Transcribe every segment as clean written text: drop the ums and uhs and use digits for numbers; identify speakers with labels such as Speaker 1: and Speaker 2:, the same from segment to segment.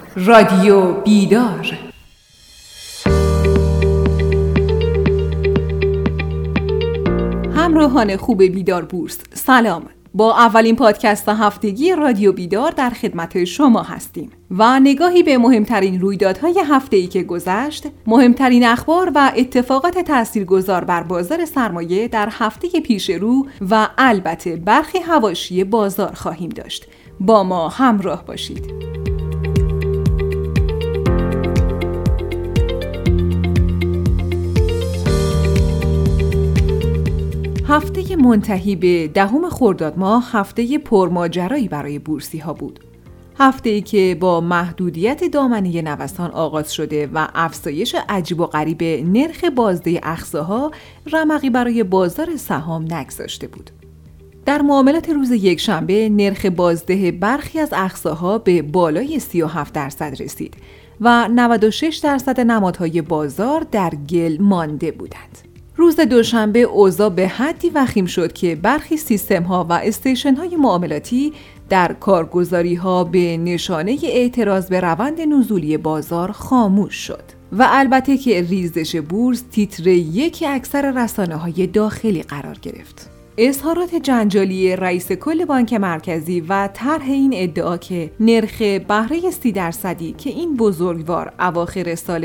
Speaker 1: رادیو بیدار. همراهان خوب بیدار بورس، سلام. با اولین پادکست هفتگی رادیو بیدار در خدمت شما هستیم و نگاهی به مهمترین رویدادهای هفته‌ای که گذشت، مهمترین اخبار و اتفاقات تاثیرگذار بر بازار سرمایه در هفته پیش رو و البته برخی حواشی بازار خواهیم داشت. با ما همراه باشید. هفته منتهی به 10 خرداد ماه هفته پرماجرایی برای بورسی ها بود. هفته‌ای که با محدودیت دامنه نوسان آغاز شده و افزایش عجیب و غریب نرخ بازده اقصاها رمقی برای بازار سهام نگذاشته بود. در معاملات روز یکشنبه نرخ بازده برخی از اقصاها به بالای 37% رسید و 96% نمادهای بازار در گل مانده بودند. روز دوشنبه اوضاع به حدی وخیم شد که برخی سیستم‌ها و استیشن‌های معاملاتی در کارگزاری‌ها به نشانه اعتراض به روند نزولی بازار خاموش شد و البته که ریزش بورس تیتر یک اکثر رسانه‌های داخلی قرار گرفت. اظهارات جنجالی رئیس کل بانک مرکزی و طرح این ادعا که نرخ بهره 30% که این بزرگوار اواخر سال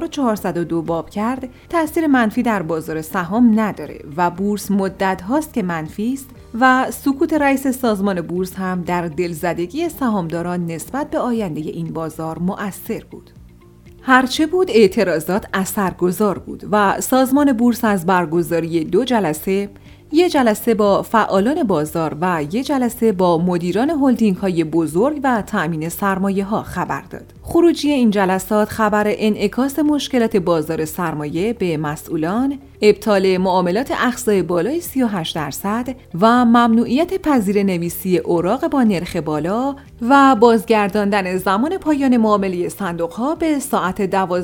Speaker 1: 1402 باب کرد تأثیر منفی در بازار سهام نداره و بورس مدت هاست که منفی است و سکوت رئیس سازمان بورس هم در دلزدگی سهامداران نسبت به آینده این بازار مؤثر بود. هرچه بود اعتراضات اثرگذار بود و سازمان بورس از برگزاری 2 جلسه، یک جلسه با فعالان بازار و یک جلسه با مدیران هلدینگ های بزرگ و تأمین سرمایه ها خبر داد. خروجی این جلسات خبر انعکاس مشکلات بازار سرمایه به مسئولان، ابطال معاملات اقصای بالای 38% و ممنوعیت پذیر نویسی اوراق با نرخ بالا و بازگرداندن زمان پایان معامله صندوق ها به ساعت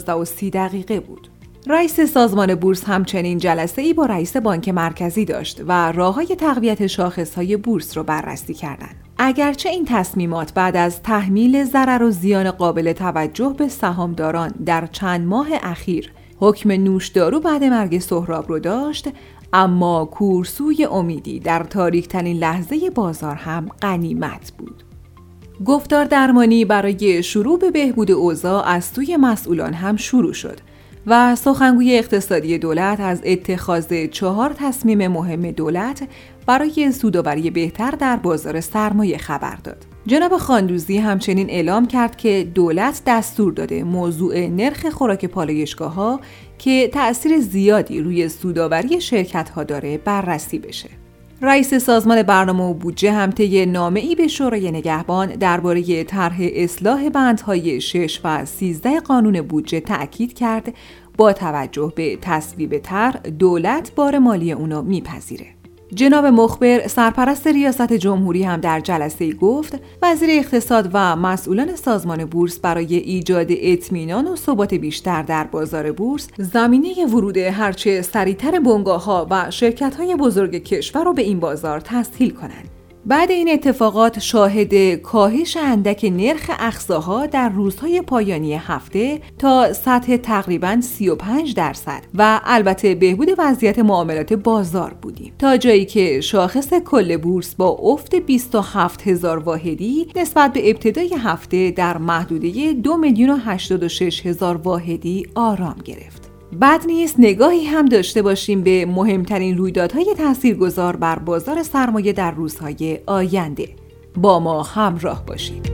Speaker 1: 12:30 بود. رئیس سازمان بورس همچنین جلسه‌ای با رئیس بانک مرکزی داشت و راه‌های تقویت شاخص‌های بورس را بررسی کردند. اگرچه این تصمیمات بعد از تحمیل ضرر و زیان قابل توجه به سهامداران در چند ماه اخیر حکم نوشدارو بعد مرگ سهراب رو داشت، اما کورسوی امیدی در تاریک‌ترین لحظه بازار هم غنیمت بود. گفتار درمانی برای شروع به بهبود اوضاع از سوی مسئولان هم شروع شد و سخنگوی اقتصادی دولت از اتخاذ 4 تصمیم مهم دولت برای سودآوری بهتر در بازار سرمایه خبر داد. جناب خاندوزی همچنین اعلام کرد که دولت دستور داده موضوع نرخ خوراک پالایشگاه‌ها که تأثیر زیادی روی سودآوری شرکت‌ها داره بررسی بشه. رئیس سازمان برنامه و بودجه هم طی نامه‌ای به شورای نگهبان درباره طرح اصلاح بندهای 6 و 13 قانون بودجه تأکید کرد با توجه به تصویب طرح دولت بار مالی اونو میپذیره. جناب مخبر سرپرست ریاست جمهوری هم در جلسه گفت وزیر اقتصاد و مسئولان سازمان بورس برای ایجاد اطمینان و ثبات بیشتر در بازار بورس زمینه ورود هرچه سریعتر بنگاه‌ها و شرکت‌های بزرگ کشور رو به این بازار تسهیل کنند. بعد این اتفاقات شاهد کاهش اندک نرخ اقصاها در روزهای پایانی هفته تا سطح تقریباً 35% و البته بهبود وضعیت معاملات بازار بودیم تا جایی که شاخص کل بورس با افت 27,000 واحدی نسبت به ابتدای هفته در محدوده 2,086,000 واحدی آرام گرفت. بد نیست نگاهی هم داشته باشیم به مهمترین رویدادهای تاثیرگذار بر بازار سرمایه در روزهای آینده. با ما همراه باشید.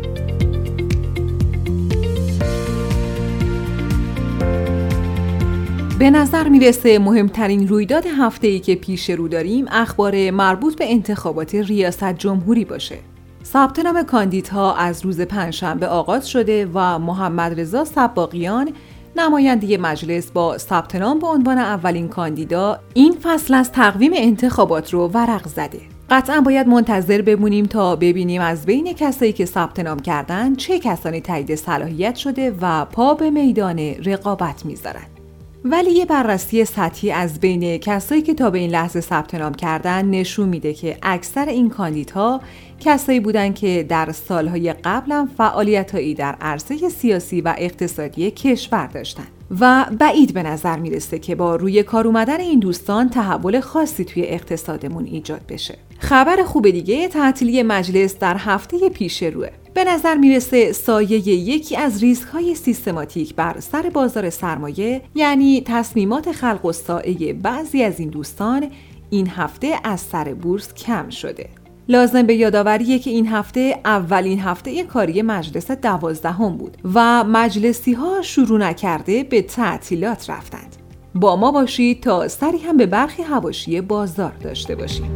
Speaker 1: به نظر میرسه مهمترین رویداد هفته‌ای که پیش رو داریم اخبار مربوط به انتخابات ریاست جمهوری باشه. ثبت نام کاندیدها از روز پنجشنبه آغاز شده و محمد رضا سباقیان نماینده مجلس با ثبت نام به عنوان اولین کاندیدا این فصل از تقویم انتخابات رو ورق زده. قطعا باید منتظر بمونیم تا ببینیم از بین کسایی که ثبت نام کردن چه کسانی تایید صلاحیت شده و پا به میدان رقابت میذارن. ولی یه بررسی سطحی از بین کسایی که تا به این لحظه ثبت نام کردن نشون میده که اکثر این کاندیدها کسایی بودن که در سالهای قبل هم فعالیتایی در عرصه سیاسی و اقتصادی کشور داشتن و بعید به نظر میرسه که با روی کار اومدن این دوستان تحول خاصی توی اقتصادمون ایجاد بشه. خبر خوب دیگه تعطیلی مجلس در هفته پیش روه. به نظر میرسه سایه یکی از ریسک‌های سیستماتیک بر سر بازار سرمایه، یعنی تصمیمات خلق و سائه بعضی از این دوستان، این هفته از سر بورس کم شده. لازم به یادآوریه که این هفته اولین هفته کاری مجلس 12 بود و مجلسی ها شروع نکرده به تعطیلات رفتند. با ما باشید تا سری هم به برخی حواشی بازار داشته باشیم.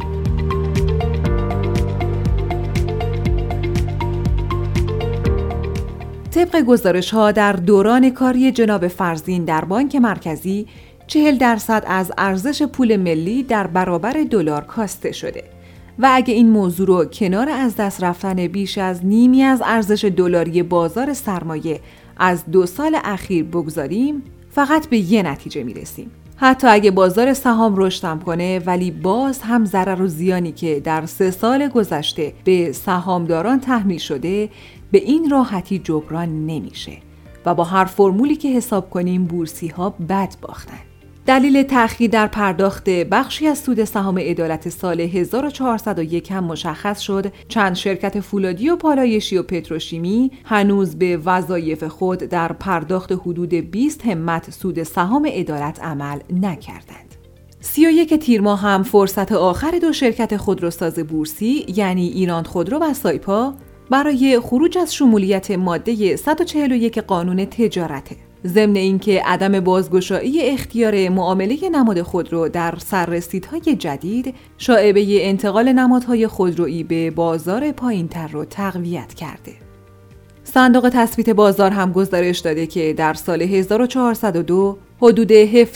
Speaker 1: طبق گزارش‌ها در دوران کاری جناب فرزین در بانک مرکزی 40% از ارزش پول ملی در برابر دلار کاسته شده و اگه این موضوع رو کنار از دست رفتن بیش از نیمی از ارزش دلاری بازار سرمایه از 2 سال اخیر بگذاریم، فقط به یه نتیجه میرسیم. حتی اگه بازار سهام رشد کنه، ولی باز هم ضرر و زیانی که در 3 سال گذشته به سهامداران تحمیل شده به این راحتی جبران نمیشه و با هر فرمولی که حساب کنیم بورسی ها بد باختن. دلیل تأخیر در پرداخت بخشی از سود سهام عدالت سال 1401 هم مشخص شد. چند شرکت فولادی و پالایشی و پتروشیمی هنوز به وظایف خود در پرداخت حدود 20 همت سود سهام عدالت عمل نکردند. 31 تیر ماه هم فرصت آخر 2 شرکت خودروساز بورسی یعنی ایران خودرو و سایپا برای خروج از شمولیت ماده 141 قانون تجارته. ضمن اینکه عدم بازگشایی اختیار معامله نماد خودرو در سررسیدهای جدید شایبه انتقال نمادهای خودرویی به بازار پایین‌تر رو تقویت کرده. صندوق تثبیت بازار هم گزارش داده که در سال 1402 حدود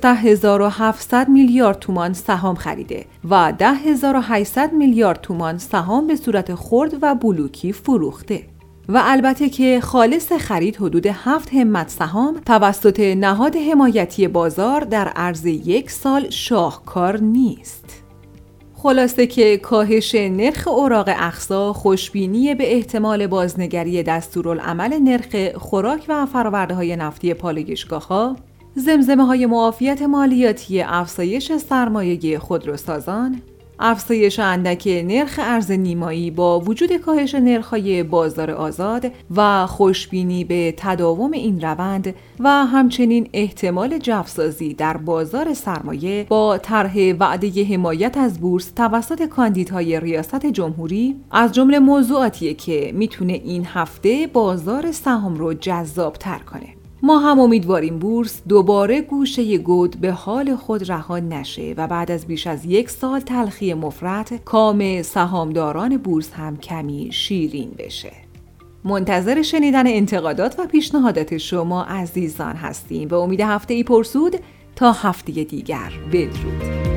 Speaker 1: 17700 میلیارد تومان سهام خریده و 10800 میلیارد تومان سهام به صورت خرد و بلوکی فروخته. و البته که خالص خرید حدود 7 همت سهام توسط نهاد حمایتی بازار در عرض 1 سال شاهکار نیست. خلاصه که کاهش نرخ اوراق اقصا خوشبینی به احتمال بازنگری دستورالعمل نرخ خوراک و فرآورده‌های نفتی پالایشگاه‌ها، زمزمه‌های معافیت مالیاتی افزایش سرمایه خودروسازان، افزایش اندک نرخ ارز نیمایی با وجود کاهش نرخ‌های بازار آزاد و خوشبینی به تداوم این روند و همچنین احتمال جوسازی در بازار سرمایه با طرح وعده حمایت از بورس توسط کاندیدهای ریاست جمهوری از جمله موضوعاتیه که میتونه این هفته بازار سهام رو جذاب‌تر کنه. ما هم امیدواریم بورس دوباره گوشه گود به حال خود رها نشه و بعد از بیش از 1 سال تلخی مفرط کام سهامداران بورس هم کمی شیرین بشه. منتظر شنیدن انتقادات و پیشنهادات شما عزیزان هستیم و امید هفته ای پرسود تا هفته دیگر. بدرود.